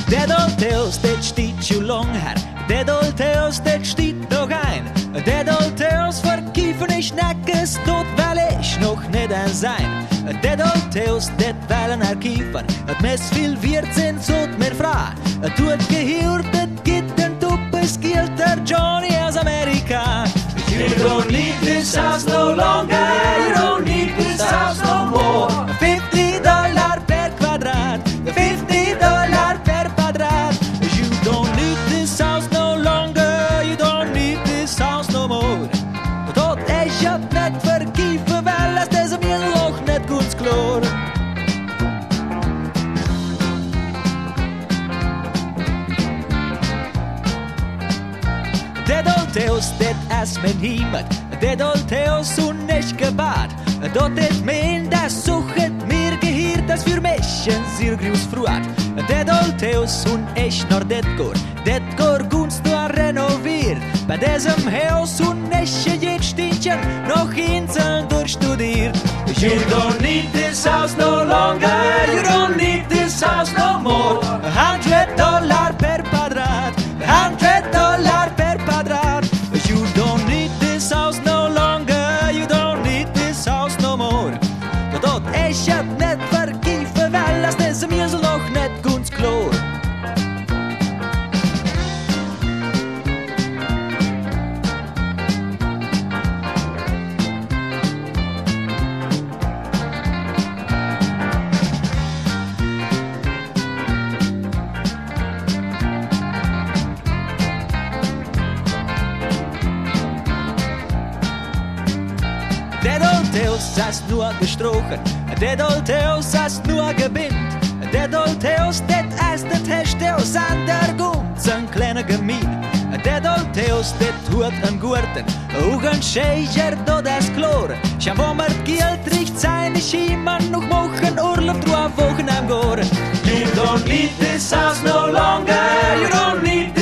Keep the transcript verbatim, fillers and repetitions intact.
Det Dolteus, det steht schon lang her. Det Dolteus, det steht noch ein. Det Dolteus verkiefen ich neckes, tot will ich noch nicht ein sein. Det Dolteus, det wollen erkiefen. Et mess viel wird sind, sot mir fra. Et tut gehört, et gibt den Tuppes, gilt der Johnny aus Amerika. You don't need this house no longer, you don't need this house no more. fifty dollar per kvadrat, fifty dollar per kvadrat. You don't need this house no longer, you don't need this house no more. Tot ich hab net verkiefen, weil es des mir noch net ganz klar. Det Dolteus, det es min heimat. Det Dolteus und nicht gebad. Dort det mein, das suchet mir gehirrt, das für mich ein sehr groß Fruat. Det Dolteus und ich nur det Gor. Det Gor gunst nur renoviert. Bei diesem Haus und nicht jed Stintchen noch Inseln durchstudiert. You don't need this house no longer, you don't need this house no more. A hundred dollar per quadrat, a hundred dollar per quadrat. You don't need this house no longer, you don't need this house no more. Dort ich hab net verkiefen, weil es des mir so noch net ganz klar. Det Dolteus hast nur gestrochen, det Dolteus hast nur gebindt. Det Dolteus, det erste Testeus an der ganzen kleine Gemeinde. Det Dolteus, det tut an Gurten, auch ein Schäger, do das Chlor. Schau, wo mir Geld riecht, seine Schiemann noch machen Urlaub, drei Wochen am Goren. You don't need this house no longer, you don't need